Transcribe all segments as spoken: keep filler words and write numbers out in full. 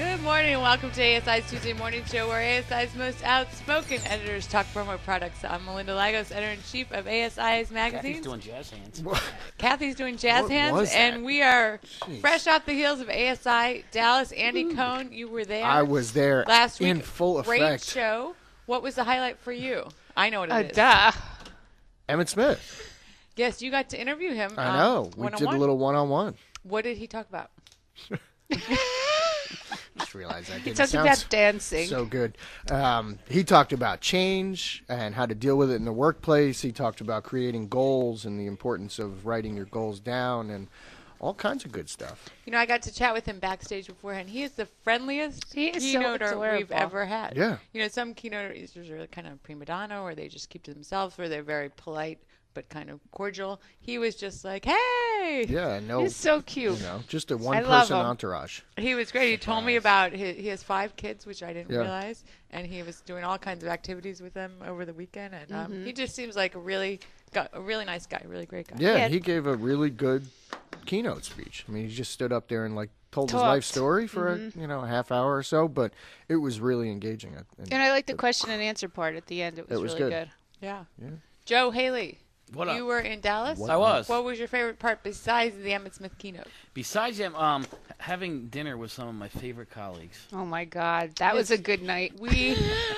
Good morning and welcome to A S I's Tuesday Morning Show, where A S I's most outspoken editors talk promo products. I'm Melinda Lagos, editor-in-chief of A S I's magazines. Kathy's doing jazz hands. Kathy's doing jazz What hands, was that? and we are Jeez. fresh off the heels of A S I Dallas. Andy Cohn, you were there. I was there last week. in full Great effect. show. What was the highlight for you? I know what it Uh, is. duh. Emmett Smith. Yes, you got to interview him. I um, know. We did one-on-one. a little one-on-one. What did he talk about? Just realized that He didn't talked sound about dancing. so good. Um, he talked about change and how to deal with it in the workplace. He talked about creating goals and the importance of writing your goals down and all kinds of good stuff. You know, I got to chat with him backstage beforehand. He is the friendliest He is so keynoter we've adorable. ever had. Yeah. You know, some keynoters are kind of prima donna, or they just keep to themselves, or they're very polite but kind of cordial. He was just like, hey! Yeah, no, He's so cute. you know, just a love one-person him. entourage. He was great. He told me about his, he has five kids, which I didn't Yeah. realize, and he was doing all kinds of activities with them over the weekend. And um, Mm-hmm. he just seems like a really, got, a really nice guy, really great guy. Yeah, Yeah. he gave a really good keynote speech. I mean, he just stood up there and like told his life Talked. story for Mm-hmm. a, you know a half hour or so, but it was really engaging. And And I like the question and answer part at the end. It was, It was really good. good. Yeah. Yeah. Joe Haley. What up? You were in Dallas. I was. What was your favorite part besides the Emmett Smith keynote? Besides him, um, having dinner with some of my favorite colleagues. Oh, my God. That was a good night. We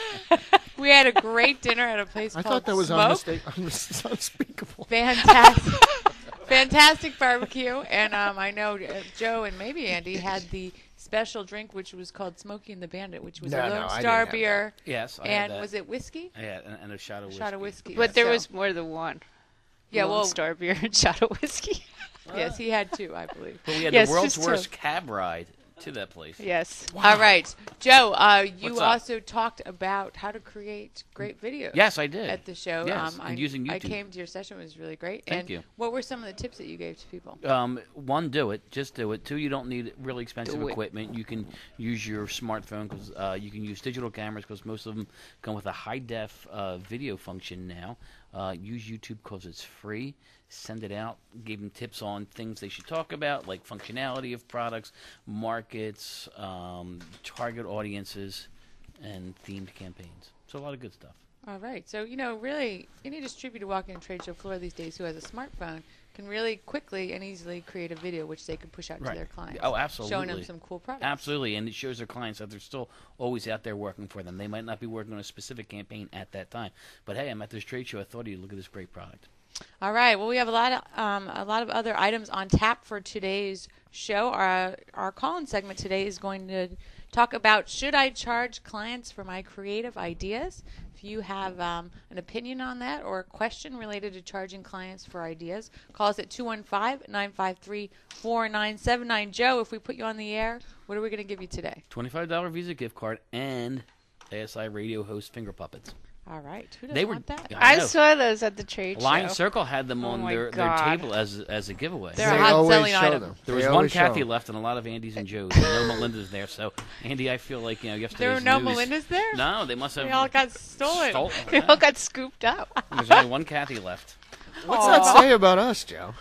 we had a great dinner at a place I called thought that was Smoke. unmistake- unspeakable. Fantastic, fantastic barbecue, and um, I know uh, Joe and maybe Andy had the special drink, which was called Smokey and the Bandit, which was No, a no, Lone I Star didn't have beer, Yes, I had and that. was it whiskey? Yeah, and, and a shot of A whiskey. shot of whiskey. But there So- was more than one. Yeah, Lone well, Star beer and shot of whiskey. yes, he had two, I believe. But we had Yes, the world's just two. worst cab ride to that place. Yes. All right, Joe. Uh, you What's up? also talked about how to create great videos. Yes, I did. At the show, Yes, um, and I, using I YouTube. came to your session; it was really great. Thank and you. What were some of the tips that you gave to people? Um, one, do it. Just do it. Two, you don't need really expensive Do it. equipment. You can use your smartphone because uh, you can use digital cameras because most of them come with a high def uh, video function now. Uh, use YouTube because it's free. Send it out. Gave them tips on things they should talk about, like functionality of products, markets, um, target audiences, and themed campaigns. So a lot of good stuff. All right. So, you know, really, any distributor walking a trade show floor these days who has a smartphone can really quickly and easily create a video which they can push out Right. to their clients. Oh, absolutely. Showing them some cool products. Absolutely, and it shows their clients that they're still always out there working for them. They might not be working on a specific campaign at that time, but hey, I'm at this trade show. I thought of you. Look at this great product. All right. Well, we have a lot of um, a lot of other items on tap for today's show. Our our call-in segment today is going to talk about should I charge clients for my creative ideas? If you have um, an opinion on that or a question related to charging clients for ideas, call us at two one five, nine five three, four nine seven nine. Joe, if we put you on the air, what are we going to give you today? twenty-five dollar Visa gift card and A S I radio host finger puppets. All right. Who doesn't They were- want that? I I know. saw those at the trade Lion show. Circle had them Oh on my their, their God. table as as a giveaway. They're They a hot always selling show item. them. There They was one always show Kathy them. left and a lot of Andy's and Joe's. and no Melinda's there. So, Andy, I feel like, you know, yesterday's There were no news- Melindas there? No, they must have They all got stolen. stolen. They all got scooped up. There's only one Kathy left. What's that say about us, Joe?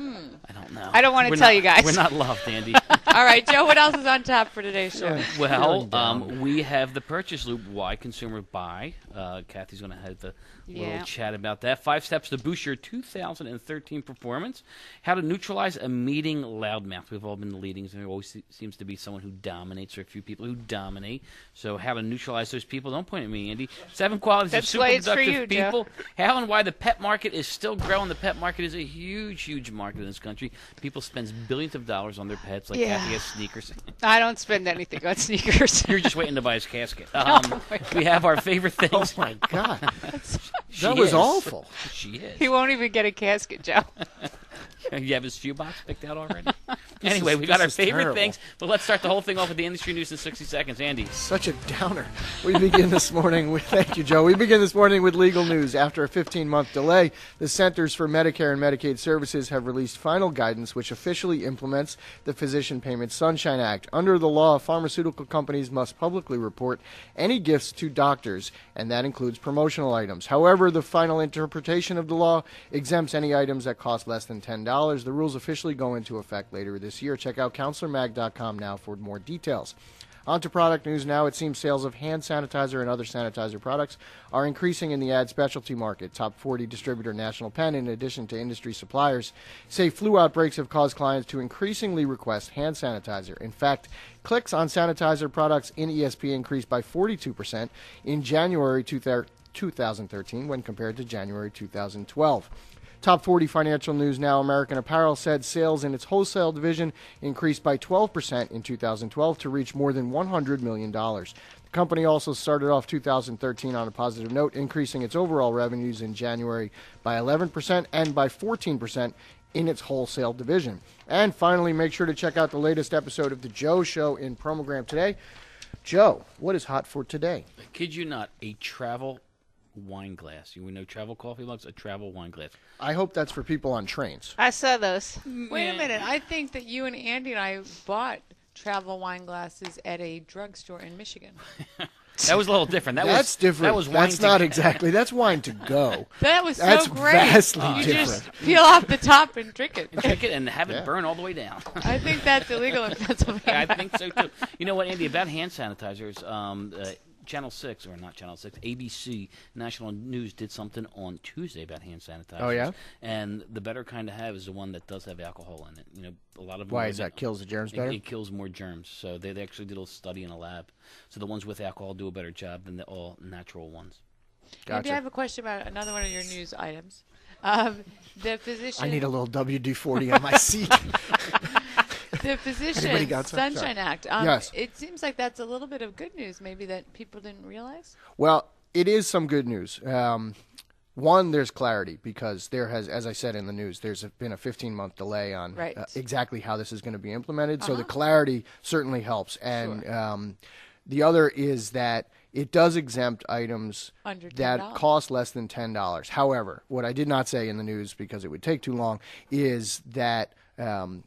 I don't know. I don't wanna We're tell not- you guys. We're not loved, Andy. All right, Joe, what else is on tap for today's show? Yeah. Well, Feeling down. um, we have the purchase loop. Why consumers buy? Uh, Kathy's going to have the Yeah. little chat about that. Five steps to boost your two thousand thirteen performance. How to neutralize a meeting loudmouth. We've all been in leadings, and there always se- seems to be someone who dominates, or a few people who dominate. So, how to neutralize those people? Don't point at me, Andy. Seven qualities That's of why super it's for productive you, Joe. people. How and why the pet market is still growing. The pet market is a huge, huge market in this country. People spend billions of dollars on their pets, like Yeah. Kathy has sneakers. I don't spend anything on sneakers. You're just waiting to buy his casket. Um, we have our favorite Oh things. my God, She that was is. awful. She is. He won't even get a casket, Joe. You have his shoebox picked out already? anyway, we got this our is favorite terrible. things, but let's start the whole thing off with the industry news in sixty seconds. Andy. Such a downer. We begin this morning with, thank you, Joe. We begin this morning with legal news. After a fifteen-month delay, the Centers for Medicare and Medicaid Services have released final guidance which officially implements the Physician Payment Sunshine Act. Under the law, pharmaceutical companies must publicly report any gifts to doctors, and that includes promotional items. However, the final interpretation of the law exempts any items that cost less than ten dollars. dollars. The rules officially go into effect later this year. Check out counselor mag dot com now for more details. On to product news now. It seems sales of hand sanitizer and other sanitizer products are increasing in the ad specialty market. Top forty distributor National Pen, in addition to industry suppliers, say flu outbreaks have caused clients to increasingly request hand sanitizer. In fact, clicks on sanitizer products in E S P increased by forty-two percent in January two thousand thirteen when compared to January two thousand twelve. Top forty financial news now. American Apparel said sales in its wholesale division increased by twelve percent in two thousand twelve to reach more than one hundred million dollars. The company also started off two thousand thirteen on a positive note, increasing its overall revenues in January by eleven percent and by fourteen percent in its wholesale division. And finally, make sure to check out the latest episode of The Joe Show in Promogram today. Joe, what is hot for today? I kid you not, a travel wine glass. You know travel coffee mugs? A travel wine glass. I hope that's for people on trains. I saw those. Wait a minute. I think that you and Andy and I bought travel wine glasses at a drugstore in Michigan. That was a little different. That that's was different. That was wine that's to not go. exactly. That's wine to go. That was so That's great. vastly you different. just peel off the top and drink it. Drink it and have it Yeah. burn all the way down. I think that's illegal in Pennsylvania. I think so too. You know what, Andy? About hand sanitizers, um, uh, Channel Six or not Channel Six, A B C National News did something on Tuesday about hand sanitizers. Oh, yeah? And the better kind to have is the one that does have alcohol in it. You know, a lot of them Why are- is that? Kills the germs It, better? it kills more germs. So they, they actually did a study in a lab. So the ones with alcohol do a better job than the all natural ones. Maybe Gotcha. I have a question about another one of your news items. Um, the physician. I need a little W D forty on my seat. The Physicians Anybody got some? Sunshine Sorry. Act. Um, Yes. It seems like that's a little bit of good news, maybe that people didn't realize. Well, it is some good news. Um, one, there's clarity because there has, as I said in the news, there's been a fifteen-month delay on Right. uh, exactly how this is going to be implemented. So the Uh-huh. clarity certainly helps. And Sure. um, the other is that it does exempt items Under that ten dollars. cost less than ten dollars. However, what I did not say in the news because it would take too long is that um,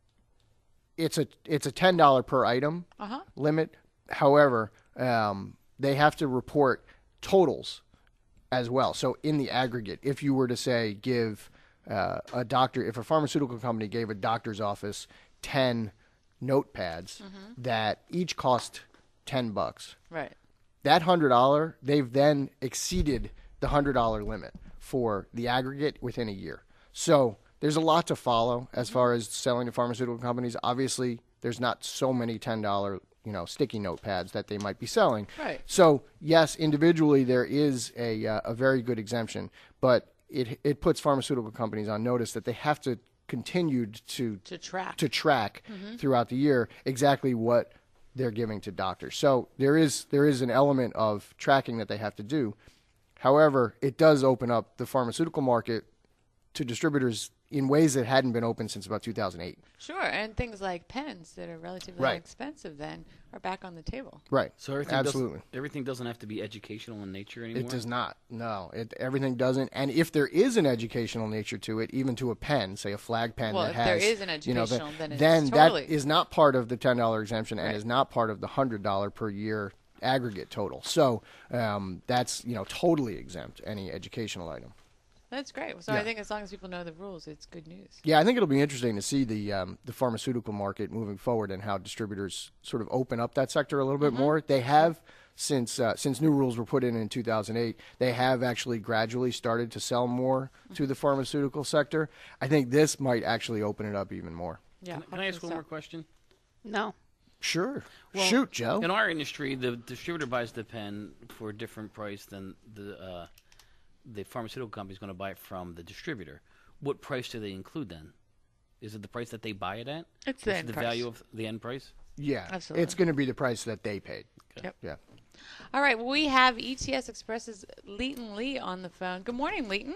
it's a it's a ten dollars per item Uh-huh. limit. However, um, they have to report totals as well. So in the aggregate, if you were to say give uh, a doctor, if a pharmaceutical company gave a doctor's office ten notepads that each cost ten bucks, Right. that hundred dollar, they've then exceeded the hundred dollar limit for the aggregate within a year. So there's a lot to follow as far as selling to pharmaceutical companies. Obviously, there's not so many ten dollar, you know, sticky notepads that they might be selling. Right. So yes, individually there is a uh, a very good exemption, but it it puts pharmaceutical companies on notice that they have to continue to To track. to track throughout the year exactly what they're giving to doctors. So there is there is an element of tracking that they have to do. However, it does open up the pharmaceutical market to distributors in ways that hadn't been open since about two thousand eight. Sure, and things like pens that are relatively Right. inexpensive then are back on the table. Right. So everything Absolutely. Doesn't, everything doesn't have to be educational in nature anymore. It does not. No, it everything doesn't. And if there is an educational nature to it, even to a pen, say a flag pen Well, that if has, there is an you know, educational, then it's then totally- that is not part of the ten dollar exemption and Right. is not part of the hundred dollar per year aggregate total. So um, that's you know totally exempt any educational item. That's great. So Yeah. I think as long as people know the rules, it's good news. Yeah, I think it'll be interesting to see the um, the pharmaceutical market moving forward and how distributors sort of open up that sector a little bit more. They have since uh, since new rules were put in in two thousand eight. They have actually gradually started to sell more to the pharmaceutical sector. I think this might actually open it up even more. Yeah. Can, can I ask hopefully one so. more question? No. Sure. Well, Shoot, Joe. In our industry, the distributor buys the pen for a different price than the uh, the pharmaceutical company is going to buy it from the distributor. What price do they include then? Is it the price that they buy it at? It's the Is it end the price. value of the end price? Yeah, Absolutely. it's going to be the price that they paid. Yep. Yeah. All right. Well, we have E T S Express's Leighton Lee on the phone. Good morning, Leighton.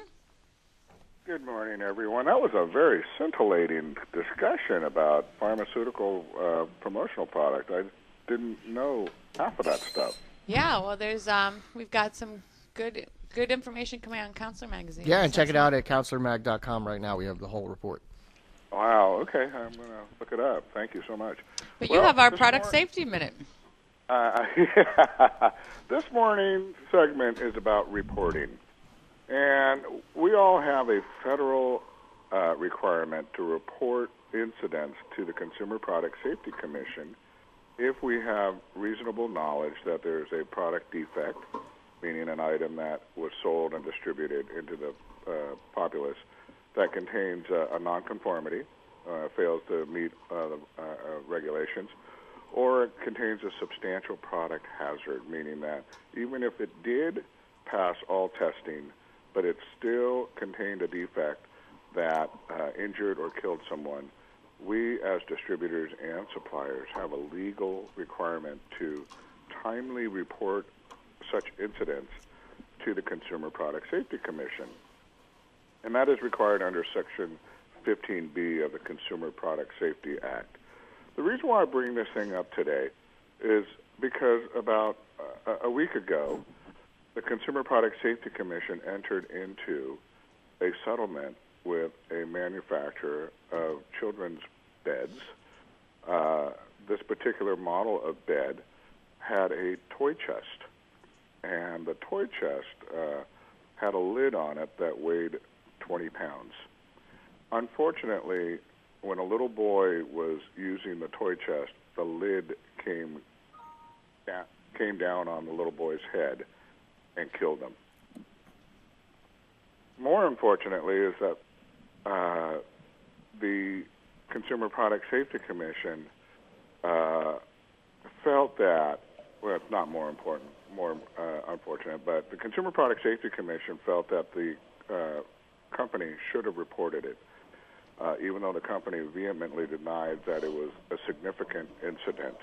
Good morning, everyone. That was a very scintillating discussion about pharmaceutical uh, promotional product. I didn't know half of that stuff. Yeah. Well, there's um, we've got some good good information coming out in Counselor Magazine. Yeah, and So check it that's out at counselor mag dot com right now. We have the whole report. Wow. Okay, I'm going to look it up. Thank you so much. But you Well, have our this product mor- safety minute. Uh, this morning segment is about reporting. And we all have a federal uh, requirement to report incidents to the Consumer Product Safety Commission if we have reasonable knowledge that there's a product defect, meaning an item that was sold and distributed into the uh, populace that contains uh, a nonconformity, uh, fails to meet uh, the uh, uh, regulations, or it contains a substantial product hazard, meaning that even if it did pass all testing, but it still contained a defect that uh, injured or killed someone, we as distributors and suppliers have a legal requirement to timely report such incidents to the Consumer Product Safety Commission. And that is required under Section fifteen B of the Consumer Product Safety Act. The reason why I bring this thing up today is because about uh, a week ago, the Consumer Product Safety Commission entered into a settlement with a manufacturer of children's beds. Uh, this particular model of bed had a toy chest, and the toy chest uh, had a lid on it that weighed twenty pounds. Unfortunately, when a little boy was using the toy chest, the lid came da- came down on the little boy's head and killed him. More unfortunately is that uh, the Consumer Product Safety Commission uh, felt that, well, it's not more important, more uh, unfortunate, but the Consumer Product Safety Commission felt that the uh, company should have reported it, uh, even though the company vehemently denied that it was a significant incident.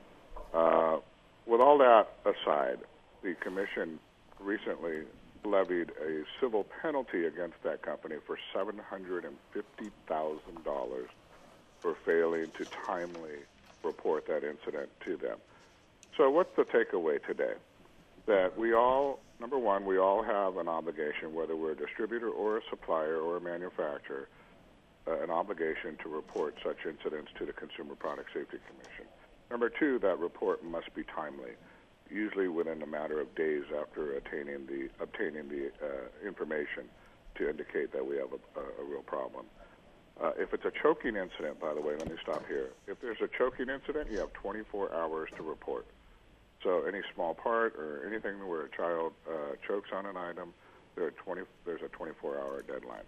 Uh, with all that aside, the commission recently levied a civil penalty against that company for seven hundred fifty thousand dollars for failing to timely report that incident to them. So what's the takeaway today? That we all, number one, we all have an obligation, whether we're a distributor or a supplier or a manufacturer, uh, an obligation to report such incidents to the Consumer Product Safety Commission. Number two, that report must be timely, usually within a matter of days after attaining the, obtaining the uh, information to indicate that we have a, a, a real problem. Uh, if it's a choking incident, by the way, let me stop here. If there's a choking incident, you have twenty-four hours to report. So any small part or anything where a child uh, chokes on an item, there are twenty, there's a twenty-four hour deadline.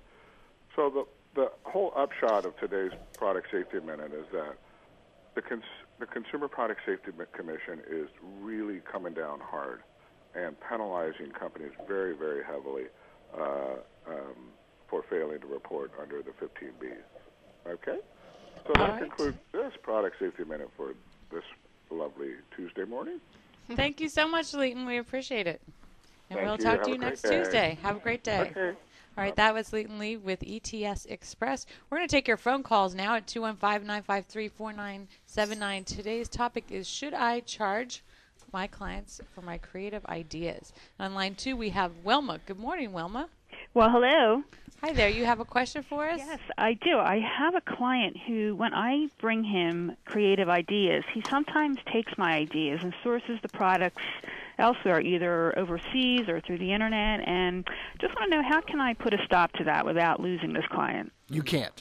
So the, the whole upshot of today's Product Safety Minute is that the, cons- the Consumer Product Safety Commission is really coming down hard and penalizing companies very, very heavily uh, um, for failing to report under the fifteen B. Okay? So that right. concludes this Product Safety Minute for this lovely Tuesday morning. Thank you so much, Leighton. We appreciate it. And Thank we'll you. talk Have to a you great next day. Tuesday. Have a great day. Okay. All right, that was Leighton Lee with E T S Express. We're going to take your phone calls now at two one five, nine five three, four nine seven nine. Today's topic is, should I charge my clients for my creative ideas? On line two, we have Wilma. Good morning, Wilma. Well, hello. Hi there. You have a question for us? Yes, I do. I have a client who, when I bring him creative ideas, he sometimes takes my ideas and sources the products elsewhere, either overseas or through the internet, and just want to know, how can I put a stop to that without losing this client? You can't.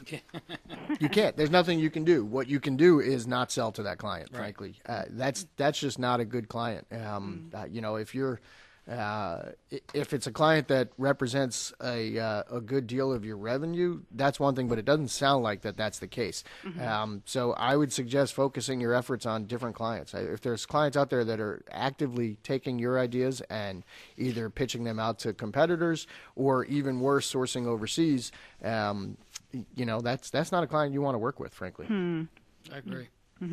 You can't. There's nothing you can do. What you can do is not sell to that client, Right. frankly. Uh, that's that's just not a good client. Um, Mm. uh, you know, if you're uh, i- if it's a client that represents a uh, a good deal of your revenue, that's one thing, but it doesn't sound like that that's the case. Mm-hmm. Um, so I would suggest focusing your efforts on different clients. I- If there's clients out there that are actively taking your ideas and either pitching them out to competitors or even worse, sourcing overseas, um, y- you know, that's that's not a client you want to work with, frankly. Hmm. I agree.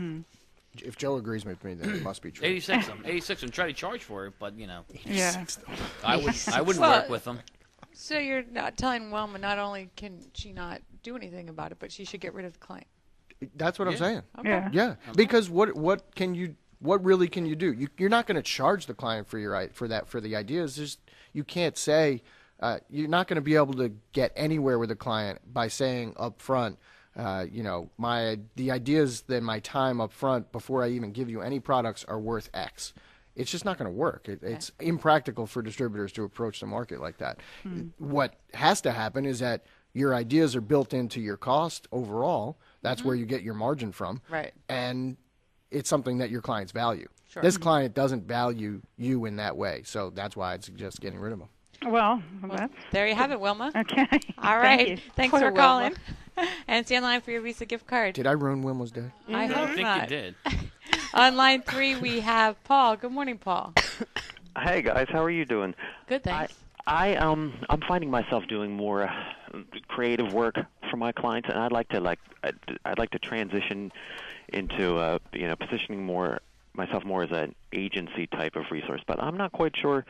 If Joe agrees with me, then it must be true. eighty-six them. eighty-six them. Try to charge for it, but, you know, Yeah. I, would, I wouldn't Well- work with them. So you're not telling Wilma not only can she not do anything about it, but she should get rid of the client. That's what I'm Yeah. saying. Okay. Yeah. Yeah, because what what can you what really can you do? You, you're not going to charge the client for your i- for that for the ideas. Just you can't say uh, you're not going to be able to get anywhere with a client by saying up front, uh, you know, my the ideas that my time up front before I even give you any products are worth X. It's just not going to work. It, it's impractical for distributors to approach the market like that. What has to happen is that your ideas are built into your cost overall. That's mm-hmm. where you get your margin from. Right. And it's something that your clients value. Sure. This client doesn't value you in that way, so that's why I'd suggest getting rid of them. Well, that's There you have it, Wilma. okay. All right. Thank you. Thanks Poor for Wilma. calling. And stay in line for your Visa gift card. Did I ruin Wilma's day? I I hope think not. you did. On line three, we have Paul. Good morning, Paul. Hey guys, how are you doing? Good, thanks. I um I'm finding myself doing more uh, creative work for my clients, and I'd like to like I'd, I'd like to transition into uh, you know positioning more myself more as an agency type of resource. But I'm not quite sure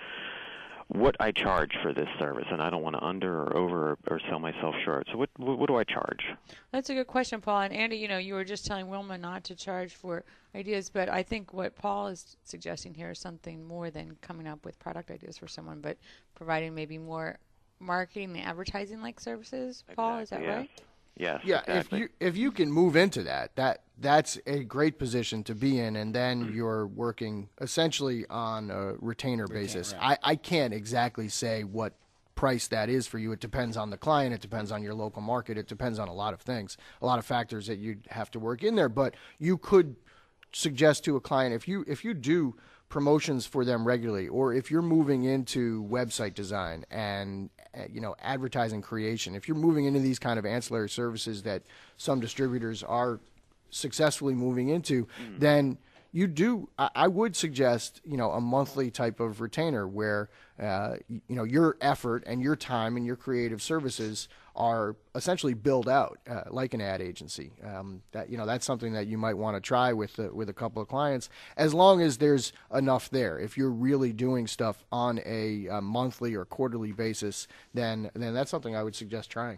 what I charge for this service, and I don't want to under or over or, or sell myself short. So what, what what do I charge? That's a good question, Paul. And Andy, you know, you were just telling Wilma not to charge for ideas, but I think what Paul is suggesting here is something more than coming up with product ideas for someone, but providing maybe more marketing and advertising like services. Paul, is that Exactly, right? Yes. Yeah, exactly. if you if you can move into that, that that's a great position to be in, and then you're working essentially on a retainer basis. right. I, I can't exactly say what price that is for you. It depends on the client. It depends on your local market. It depends on a lot of things, a lot of factors that you'd have to work in there. But you could suggest to a client, if you if you do promotions for them regularly, or if you're moving into website design and uh, you know advertising creation, if you're moving into these kind of ancillary services that some distributors are successfully moving into, mm. then you do. I, I would suggest you know a monthly type of retainer where uh, you, you know your effort and your time and your creative services are essentially billed out uh, like an ad agency. Um, that you know that's something that you might want to try with uh, with a couple of clients, as long as there's enough there. If you're really doing stuff on a, a monthly or quarterly basis, then then that's something I would suggest trying.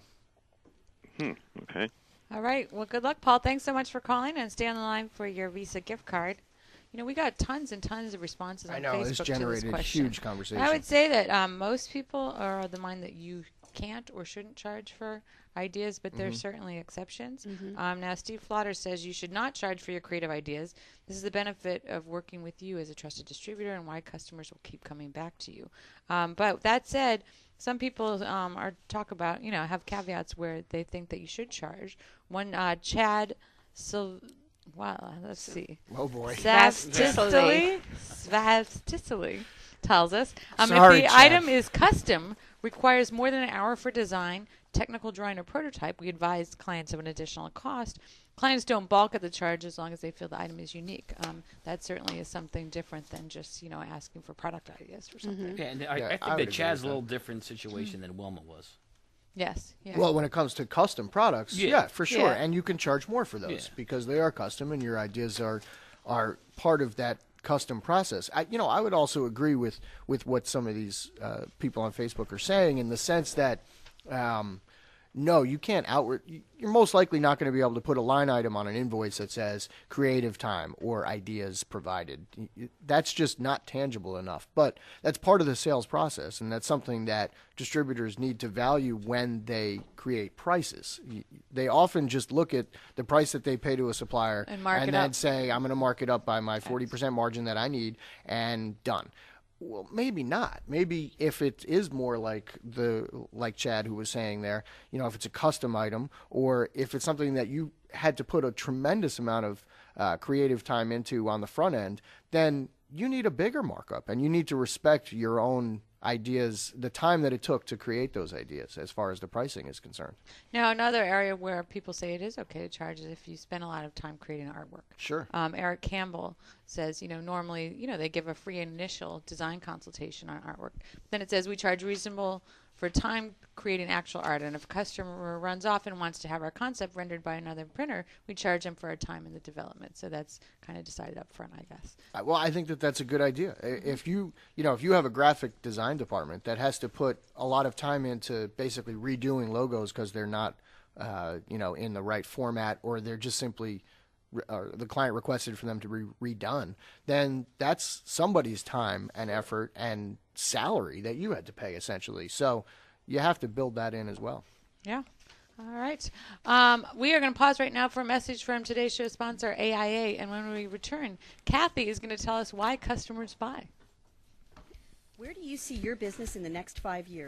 Hmm. Okay. All right. Well, good luck, Paul. Thanks so much for calling, and stay on the line for your Visa gift card. You know, we got tons and tons of responses on I know Facebook this to generated this question. huge conversation. I would say that um, most people are of the mind that you can't or shouldn't charge for ideas, but there's certainly exceptions. Um, now, Steve Flotter says you should not charge for your creative ideas. This is the benefit of working with you as a trusted distributor and why customers will keep coming back to you. Um, but that said, some people um, are talk about, you know, have caveats where they think that you should charge. One, uh, Chad Sil- Wow, let's see. Oh boy. Svasticely, Svasticely tells us um, Sorry, if the Chad. item is custom, requires more than an hour for design, technical drawing, or prototype, we advise clients of an additional cost. Clients don't balk at the charge as long as they feel the item is unique. Um, that certainly is something different than just you know asking for product ideas for something. Yeah, and I, Yeah, I think I would that agree Chad's with a that. little different situation than Wilma was. Yes. Yeah. Well, when it comes to custom products, yeah, Yeah. for sure, Yeah. and you can charge more for those Yeah. because they are custom, and your ideas are are part of that custom process. I, you know, I would also agree with with what some of these uh, people on Facebook are saying in the sense that. Um, No, you can't outward. You're most likely not going to be able to put a line item on an invoice that says creative time or ideas provided. That's just not tangible enough. But that's part of the sales process, and that's something that distributors need to value when they create prices. They often just look at the price that they pay to a supplier And mark it then up. say, I'm going to mark it up by my forty percent margin that I need, and done. Well, maybe not. Maybe if it is more like the like Chad who was saying there, you know, if it's a custom item or if it's something that you had to put a tremendous amount of uh, creative time into on the front end, then you need a bigger markup and you need to respect your own ideas, the time that it took to create those ideas as far as the pricing is concerned. Now, another area where people say it is okay to charge is if you spend a lot of time creating artwork. Sure. Um, Eric Campbell says, you know, normally, you know, they give a free initial design consultation on artwork. Then it says we charge reasonable for time creating actual art. And if a customer runs off and wants to have our concept rendered by another printer, we charge them for our time in the development. So that's kind of decided up front, I guess. Uh, Well, I think that that's a good idea. I- If you, you know, if you have a graphic design department that has to put a lot of time into basically redoing logos because they're not, uh, you know, in the right format or they're just simply, re- or the client requested for them to be redone, then that's somebody's time and effort and salary that you had to pay essentially. So you have to build that in as well. Yeah. All right. Um, we are going to pause right now for a message from today's show sponsor, A I A. And when we return, Kathy is going to tell us why customers buy. Where do you see your business in the next five years?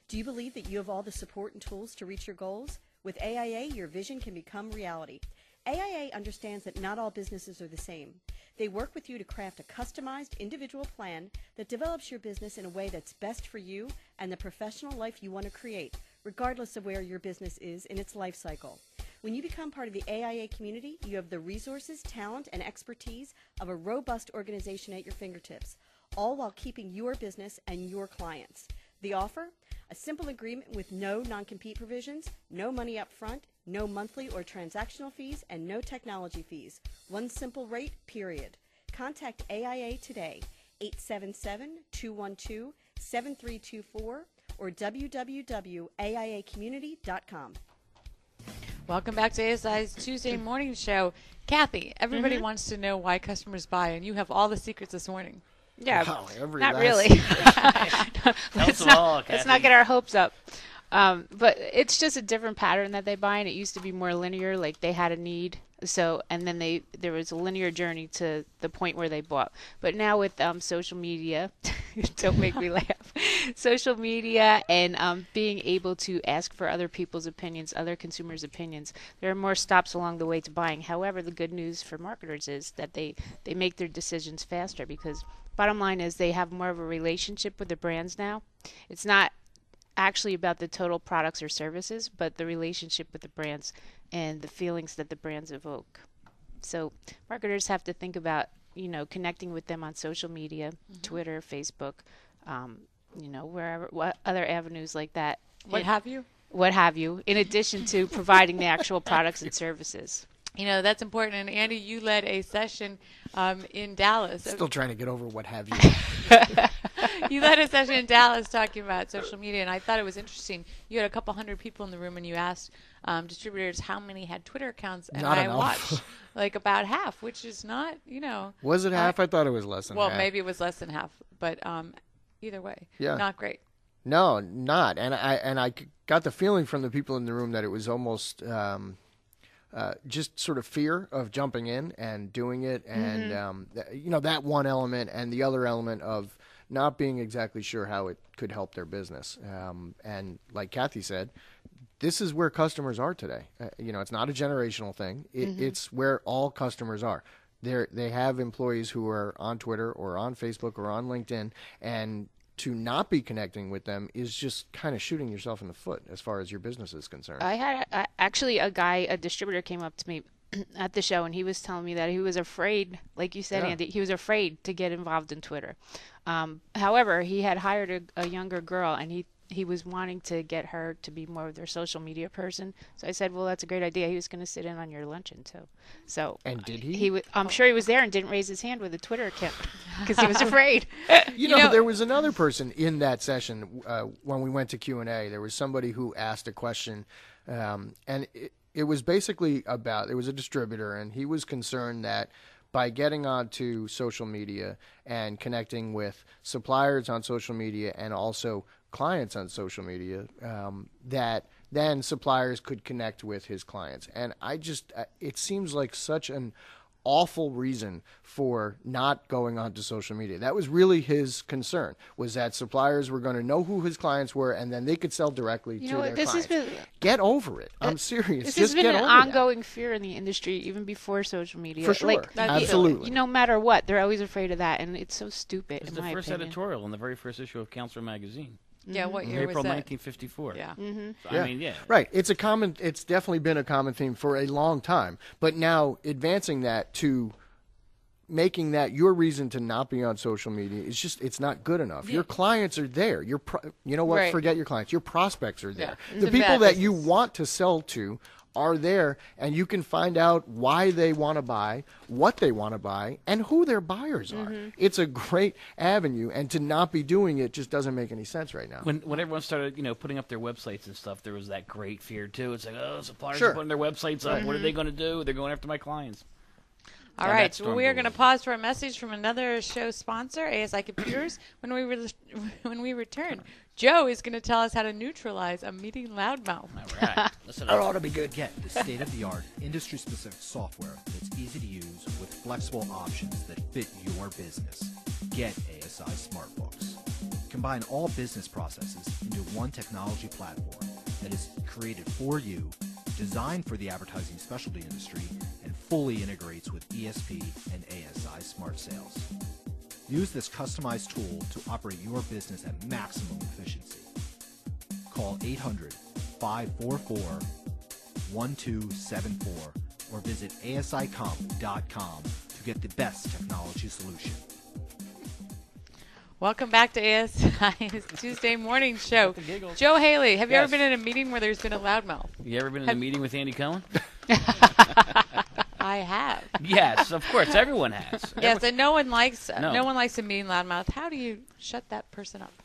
Do you believe that you have all the support and tools to reach your goals? With A I A, your vision can become reality. A I A understands that not all businesses are the same. They work with you to craft a customized, individual plan that develops your business in a way that's best for you and the professional life you want to create, regardless of where your business is in its life cycle. When you become part of the A I A community, you have the resources, talent, and expertise of a robust organization at your fingertips, all while keeping your business and your clients. The offer? A simple agreement with no non-compete provisions, no money up front, no monthly or transactional fees, and no technology fees. One simple rate, period. Contact A I A today, eight seven seven, two one two, seven three two four or w w w dot a i a community dot com. Welcome back to A S I's Tuesday morning show. Kathy, everybody Mhm. wants to know why customers buy, and you have all the secrets this morning. Yeah, Wow, every not last- really. Tell let's us not, all, let's Kathy. not get our hopes up. Um, but it's just a different pattern that they buy, and it used to be more linear. Like they had a need, so and then they there was a linear journey to the point where they bought. But now with um, social media, don't make me laugh. Social media and um, being able to ask for other people's opinions, other consumers' opinions, there are more stops along the way to buying. However, the good news for marketers is that they they make their decisions faster because bottom line is they have more of a relationship with the brands now. It's not actually about the total products or services, but the relationship with the brands and the feelings that the brands evoke. So marketers have to think about, you know, connecting with them on social media, mm-hmm. Twitter, Facebook, um, you know, wherever, what other avenues like that. What It- have you? What have you, in addition to providing the actual products and services. You know, that's important. And Andy, you led a session um, in Dallas. Still trying to get over what have you. You led a session in Dallas talking about social media, and I thought it was interesting. You had a couple hundred people in the room, and you asked um, distributors how many had Twitter accounts, and Not I enough. watched like about half, which is not, you know. Was it half? I, I thought it was less than well, half. Well, maybe it was less than half, but um, either way, yeah. not great. No, not. And I and I got the feeling from the people in the room that it was almost um, uh, just sort of fear of jumping in and doing it, and Mm-hmm. um, th- you know, that one element, and the other element of not being exactly sure how it could help their business. Um, and like Kathy said, this is where customers are today. Uh, you know, it's not a generational thing. It, Mm-hmm. It's where all customers are. They they have employees who are on Twitter or on Facebook or on LinkedIn, and to not be connecting with them is just kind of shooting yourself in the foot as far as your business is concerned. I had uh, actually a guy, a distributor came up to me at the show, and he was telling me that he was afraid, like you said, Yeah. Andy, he was afraid to get involved in Twitter. Um, however, he had hired a, a younger girl, and he he was wanting to get her to be more of their social media person. So I said, well, that's a great idea. He was going to sit in on your luncheon too. So And did he? He w- I'm sure he was there and didn't raise his hand with a Twitter account because he was afraid. You know, there was another person in that session uh, when we went to Q and A. There was somebody who asked a question, um, and it, it was basically about, it was a distributor, and he was concerned that by getting onto social media and connecting with suppliers on social media and also clients on social media, um, that then suppliers could connect with his clients. And I just, uh, it seems like such an awful reason for not going onto social media. That was really his concern, was that suppliers were going to know who his clients were, and then they could sell directly You to know what, their this has clients. been- Get over it. I'm serious. This Just has been get an over that. ongoing fear in the industry even before social media. For sure. Like, That's Absolutely. You, no matter what, they're always afraid of that, and it's so stupid. It's in the my first opinion. editorial in the very first issue of Counselor Magazine. Yeah, what year April was that? nineteen fifty-four. Yeah. Mm-hmm. So, I mean, yeah. Right. It's a common. It's definitely been a common theme for a long time. But now advancing that to making that your reason to not be on social media is just, it's not good enough. Your clients are there. Your pro, you know what? Right. Forget your clients. Your prospects are there. It's The a people bad that you business. want to sell to are there, and you can find out why they want to buy, what they want to buy, and who their buyers are. Mm-hmm. It's a great avenue, and to not be doing it just doesn't make any sense right now. When when everyone started, you know, putting up their websites and stuff, there was that great fear too. It's like, oh, suppliers Sure. are putting their websites up. What are they going to do? They're going after my clients. All Yeah, right, that's so we are storm going to blue. pause for a message from another show sponsor, A S I Computers. When we re- when we return, Joe is going to tell us how to neutralize a meeting loudmouth. All right. Listen That up. ought to be good. Get the state-of-the-art, industry-specific software that's easy to use with flexible options that fit your business. Get A S I SmartBooks. Combine all business processes into one technology platform that is created for you, designed for the advertising specialty industry, and fully integrates with E S P and A S I Smart Sales. Use this customized tool to operate your business at maximum efficiency. Call eight hundred, five four four, one two seven four or visit A S I comp dot com to get the best technology solution. Welcome back to A S I's Tuesday morning show. Joe Haley, have you Yes. ever been in a meeting where there's been a loudmouth? You ever been in Have- a meeting with Andy Cohen? I have. Yes, of course. Everyone has. Yes, and no one likes No. no. one likes a meeting loudmouth. How do you shut that person up?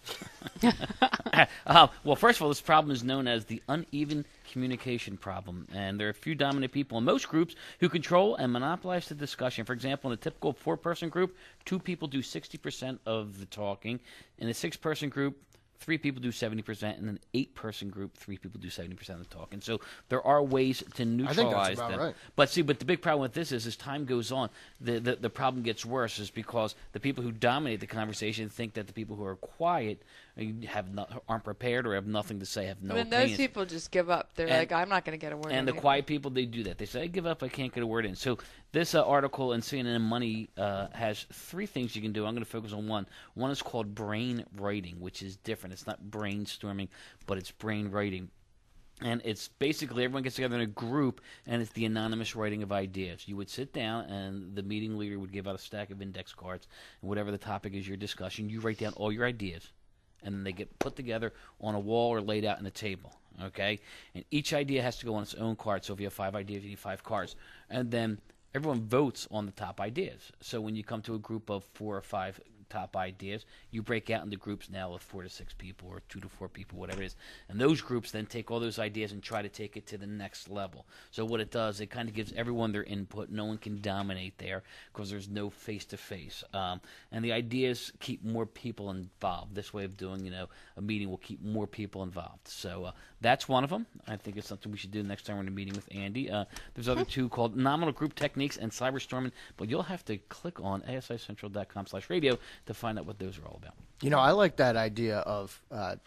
uh, well, first of all, this problem is known as the uneven communication problem, and there are a few dominant people in most groups who control and monopolize the discussion. For example, in a typical four-person group, two people do sixty percent of the talking. In a six-person group, three people do seventy percent. In an eight-person group, three people do seventy percent of the talking. So there are ways to neutralize about them. right. But see, but the big problem with this is, as time goes on, the, the the problem gets worse. Is because the people who dominate the conversation think that the people who are quiet have not, aren't prepared or have nothing to say, have no when opinions. those people just give up, they're And- like, I'm not going to get a word in. And the here." quiet people, they do that. They say, I give up, I can't get a word in. So this uh, article in C N N Money uh, has three things you can do. I'm going to focus on one. One is called brain writing, which is different. It's not brainstorming, but it's brain writing. And it's basically everyone gets together in a group, and it's the anonymous writing of ideas. You would sit down, and the meeting leader would give out a stack of index cards, and whatever the topic is your discussion, you write down all your ideas. And then they get put together on a wall or laid out on a table, okay? And each idea has to go on its own card. So if you have five ideas, you need five cards. And then everyone votes on the top ideas. So when you come to a group of four or five top ideas, you break out into groups now of four to six people or two to four people, whatever it is. And those groups then take all those ideas and try to take it to the next level. So what it does, it kind of gives everyone their input. No one can dominate there because there's no face-to-face. Um, and the ideas keep more people involved. This way of doing, you know, a meeting will keep more people involved. So uh, that's one of them. I think it's something we should do next time we're in a meeting with Andy. Uh, there's other two called Nominal Group Techniques and Cyberstorming, but you'll have to click on A S I central dot com slash radio to find out what those are all about. You know, I like that idea of uh,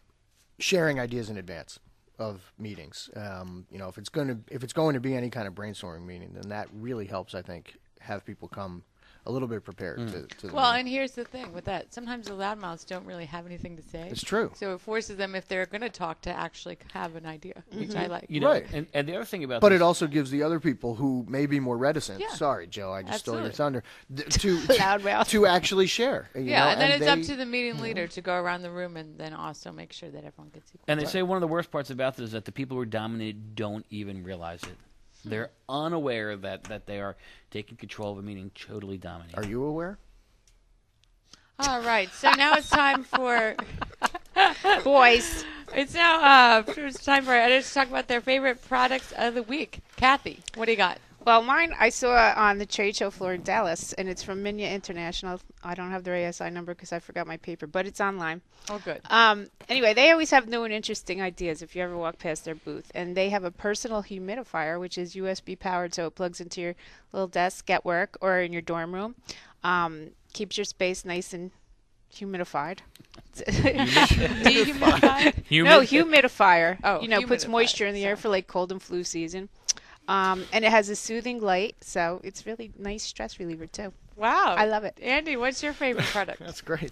sharing ideas in advance of meetings. Um, you know, if it's going to if it's going to be any kind of brainstorming meeting, then that really helps. I think have people come a little bit prepared to, to the Well, meeting. and here's the thing with that. Sometimes the loudmouths don't really have anything to say. It's true. So it forces them, if they're going to talk, to actually have an idea, which I like. You know, Right. and, and the other thing about But this, it also gives the other people who may be more reticent. Yeah. Sorry, Joe, I just stole your Absolutely. thunder. th- To to, Loudmouth. to actually share. You Yeah, know, and then it's up they- to the meeting leader to go around the room and then also make sure that everyone gets equal. And they say one of the worst parts about this is that the people who are dominated don't even realize it. They're unaware that, that they are taking control of a meeting, totally dominating. Are you aware? All right, so now it's time for Boys. it's now uh, it's time for editors to talk about their favorite products of the week. Kathy, what do you got? Well, mine I saw on the trade show floor in Dallas, and it's from Minya International. I don't have their A S I number because I forgot my paper, but it's online. Oh, good. Um, anyway, they always have new and interesting ideas if you ever walk past their booth. And they have a personal humidifier, which is U S B powered, so it plugs into your little desk at work or in your dorm room. Um, keeps your space nice and humidified. Dehumidified? No, humidifier. Oh, you know, puts humidifier, moisture in the air sorry. for like cold and flu season. Um, and it has a soothing light, so it's really nice stress reliever too. Wow. I love it. Andy, what's your favorite product? That's great.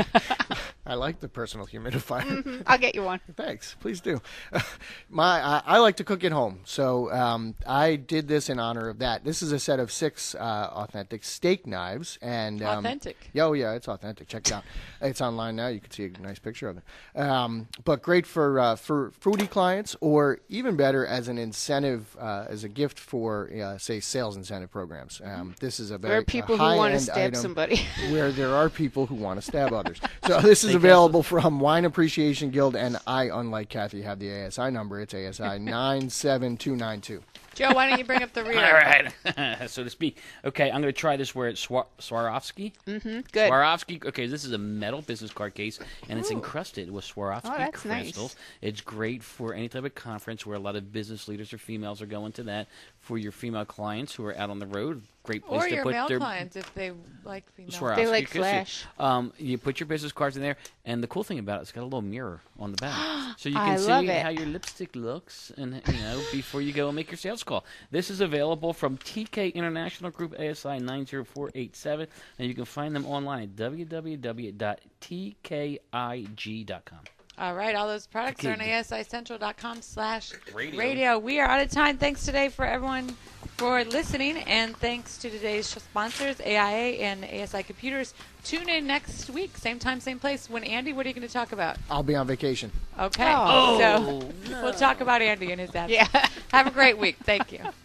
I like the personal humidifier. I'll get you one. Thanks, please do. My, I, I like to cook at home, so um, I did this in honor of that. This is a set of six uh, authentic steak knives, and um, Authentic? Yeah, oh yeah, it's authentic. Check it out. It's online now. You can see a nice picture of it. Um, but great for uh, for foodie clients, or even better as an incentive, uh, as a gift for uh, say sales incentive programs. Um, this is a very There are people a who want to high-end stab item somebody. where there are people who want to stab others. So this is available from Wine Appreciation Guild, and I, unlike Kathy, have the A S I number. It's A S I nine seven two nine two. Joe, why don't you bring up the rear? All right, so to speak. Okay, I'm going to try this where it's Swar- Swarovski. Mm-hmm. Good. Swarovski. Okay, this is a metal business card case, and it's encrusted with Swarovski Oh, that's crystals. nice. It's great for any type of conference where a lot of business leaders or females are going to that. For your female clients who are out on the road, great place Or to your put male their clients if they like female. Swarovski They like crystal. flash. Um, you put your business cards in there, and the cool thing about it, it's got a little mirror on the back, so you can I see love it. how your lipstick looks, and you know before you go and make your sales call. This is available from T K International Group, A S I nine zero four eight seven, and you can find them online at w w w dot t k i g dot com. All right, all those products are on Okay. A S I central dot com slash Radio. radio. We are out of time. Thanks today for everyone for listening, and thanks to today's sponsors, A I A and A S I Computers. Tune in next week, same time, same place. When Andy, what are you going to talk about? I'll be on vacation. Okay, Oh. so we'll talk about Andy and his absence. Yeah. Have a great week. Thank you.